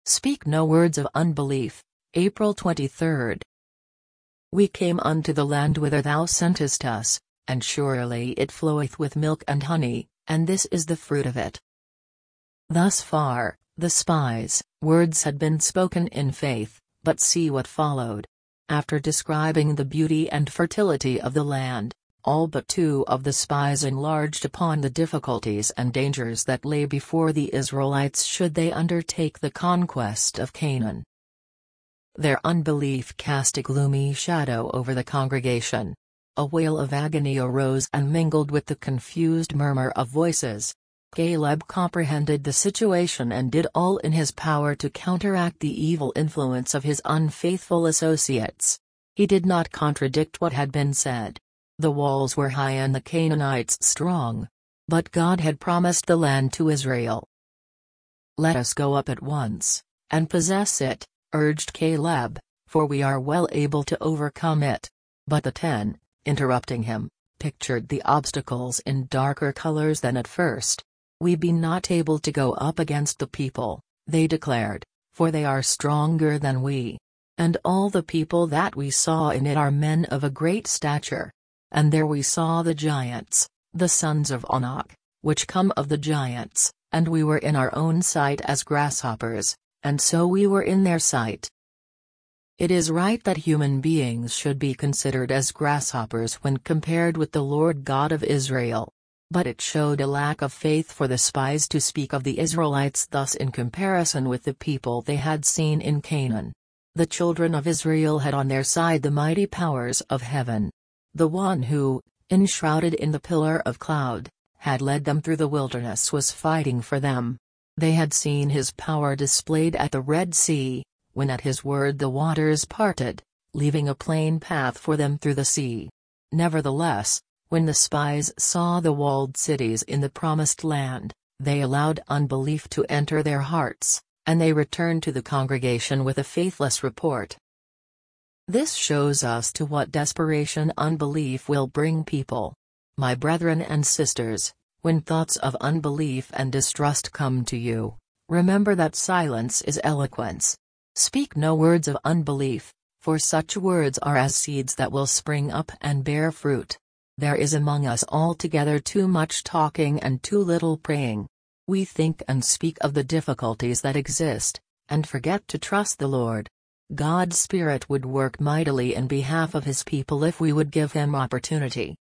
Speak no words of unbelief. April 23. We came unto the land whither thou sentest us, and surely it floweth with milk and honey, and this is the fruit of it. Thus far, the spies' words had been spoken in faith, but see what followed. After describing the beauty and fertility of the land, all but two of the spies enlarged upon the difficulties and dangers that lay before the Israelites should they undertake the conquest of Canaan. Their unbelief cast a gloomy shadow over the congregation. A wail of agony arose and mingled with the confused murmur of voices. Caleb comprehended the situation and did all in his power to counteract the evil influence of his unfaithful associates. He did not contradict what had been said. The walls were high and the Canaanites strong. But God had promised the land to Israel. "Let us go up at once, and possess it," urged Caleb, "for we are well able to overcome it." But the 10, interrupting him, pictured the obstacles in darker colors than at first. "We be not able to go up against the people," they declared, "for they are stronger than we. And all the people that we saw in it are men of a great stature. And there we saw the giants, the sons of Anak, which come of the giants, and we were in our own sight as grasshoppers, and so we were in their sight." It is right that human beings should be considered as grasshoppers when compared with the Lord God of Israel. But it showed a lack of faith for the spies to speak of the Israelites thus in comparison with the people they had seen in Canaan. The children of Israel had on their side the mighty powers of heaven. The one who, enshrouded in the pillar of cloud, had led them through the wilderness was fighting for them. They had seen his power displayed at the Red Sea, when at his word the waters parted, leaving a plain path for them through the sea. Nevertheless, when the spies saw the walled cities in the promised land, they allowed unbelief to enter their hearts, and they returned to the congregation with a faithless report. This shows us to what desperation unbelief will bring people. My brethren and sisters, when thoughts of unbelief and distrust come to you, remember that silence is eloquence. Speak no words of unbelief, for such words are as seeds that will spring up and bear fruit. There is among us altogether too much talking and too little praying. We think and speak of the difficulties that exist, and forget to trust the Lord. God's Spirit would work mightily in behalf of His people if we would give Him opportunity.